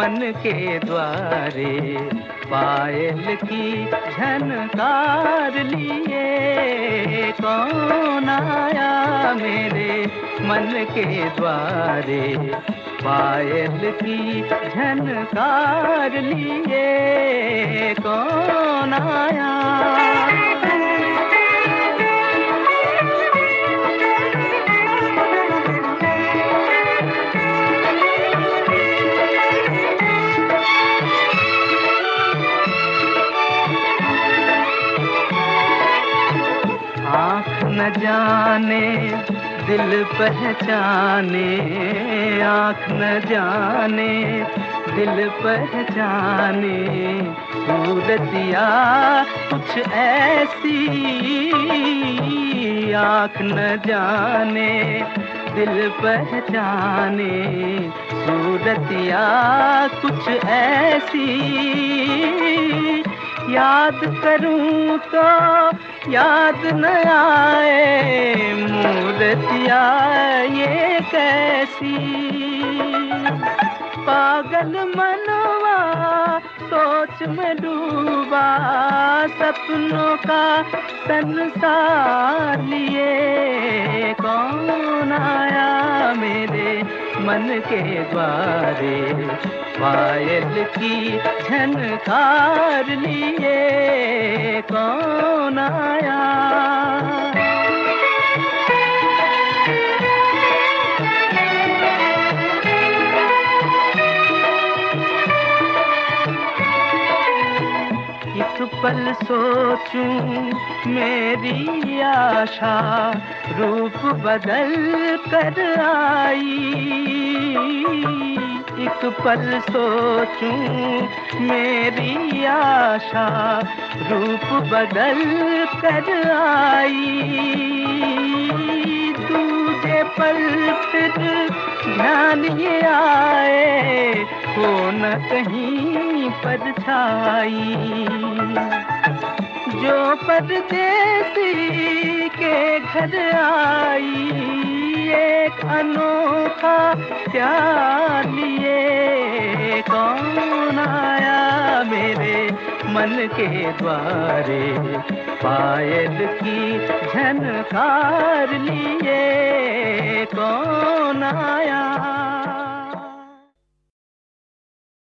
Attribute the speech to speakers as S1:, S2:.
S1: मन के द्वारे पायल की झनकार लिए। कौन आया मेरे मन के द्वारे पायल की झनकार लिए। कौन आया? आँख न जाने दिल पहचाने, आँख न जाने दिल पहचाने, सूरतिया कुछ ऐसी। आँख न जाने दिल पहचाने, सूरतिया कुछ ऐसी। याद करूं तो याद न आए, मूर्तिया ये कैसी। पागल मनवा सोच में डूबा, सपनों का संसार लिए। कौन आया मेरे मन के द्वारे पायल की झनकार लिए। कौन आया? एक पल सोचूं मेरी आशा रूप बदल कर आई। एक पल सोचूं मेरी आशा रूप बदल कर आई। दूजे पल फिर ध्यान ये आए, हो न कहीं परछाई। जो परदेसी के घर आई, एक अनोखा प्यार लिए। कौन आया मेरे मन के द्वारे पायल की झनकार लिए। कौन आया?